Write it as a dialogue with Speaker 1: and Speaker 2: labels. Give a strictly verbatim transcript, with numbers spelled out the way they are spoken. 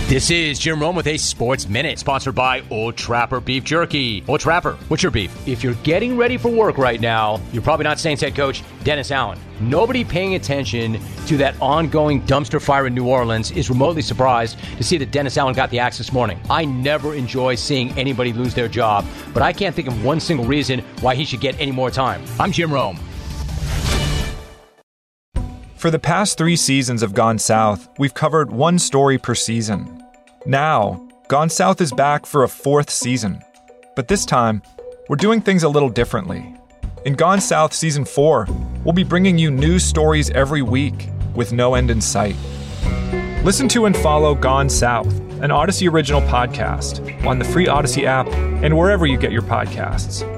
Speaker 1: This is Jim Rome with a Sports Minute, sponsored by Old Trapper Beef Jerky. Old Trapper, what's your beef? If you're getting ready for work right now, you're probably not Saints head coach Dennis Allen. Nobody paying attention to that ongoing dumpster fire in New Orleans is remotely surprised to see that Dennis Allen got the axe this morning. I never enjoy seeing anybody lose their job, but I can't think of one single reason why he should get any more time. I'm Jim Rome.
Speaker 2: For the past three seasons of Gone South, we've covered one story per season. Now, Gone South is back for a fourth season. But this time, we're doing things a little differently. In Gone South Season four, we'll be bringing you news stories every week with no end in sight. Listen to and follow Gone South, an Odyssey original podcast, on the free Odyssey app and wherever you get your podcasts.